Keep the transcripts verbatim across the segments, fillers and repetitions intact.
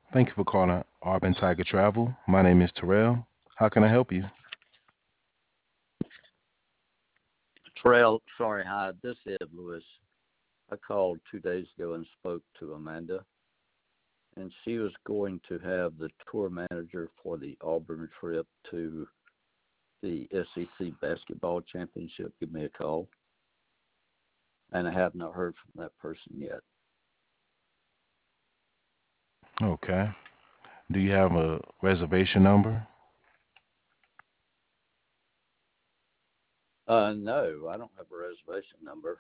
Thank you for calling Auburn Tiger Travel. My name is Terrell. How can I help you? Terrell, sorry, hi. This is Ed Lewis. I called two days ago and spoke to Amanda, and she was going to have the tour manager for the Auburn trip to the S E C basketball championship give me a call, and I have not heard from that person yet. Okay. Do you have a reservation number? Uh, no, I don't have a reservation number.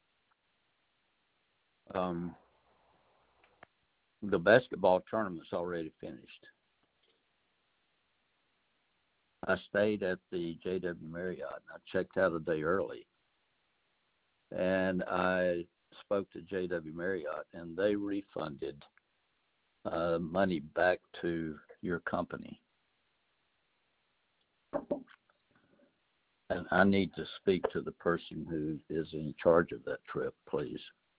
Um, the basketball tournament's already finished. I stayed at the J W Marriott, and I checked out a day early, and I spoke to J W Marriott, and they refunded uh, money back to your company. And I need to speak to the person who is in charge of that trip, please.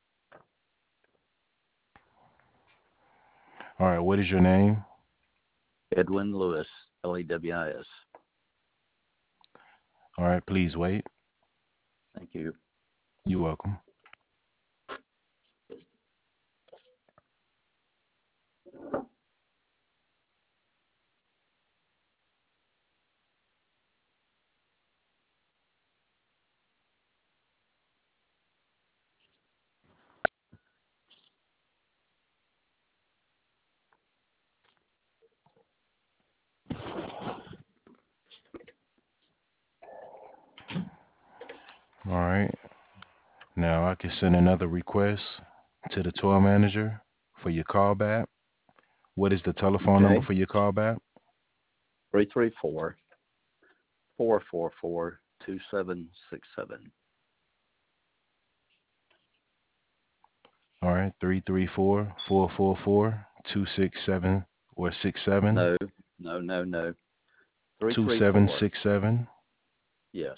All right. What is your name? Edwin Lewis, L E W I S. All right. Please wait. Thank you. You're welcome. All right. Now I can send another request to the tour manager for your callback. What is the telephone number Okay. for your callback? three three four, four four four, two seven six seven. All right. Three three four four four four two six seven or six seven No, no, no, no. two seven three three four. six seven. Yes.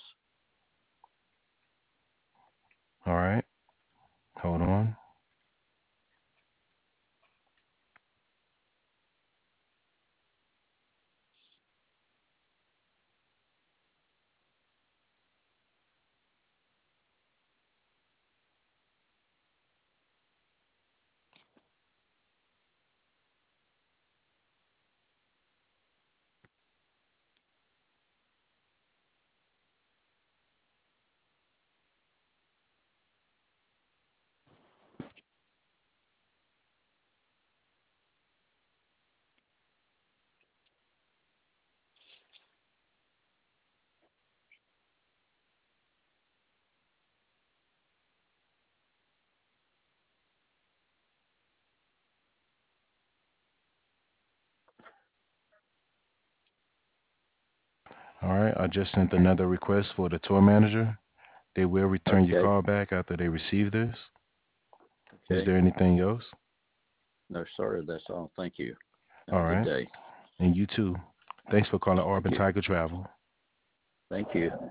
All right. Hold on. All right. I just sent another request for the tour manager. They will return your Okay. call back after they receive this. Is Okay. there anything else? No, sir. That's all. Thank you. Have All a good right. day. And you too. Thanks for calling Thank Auburn you. Tiger Travel. Thank you.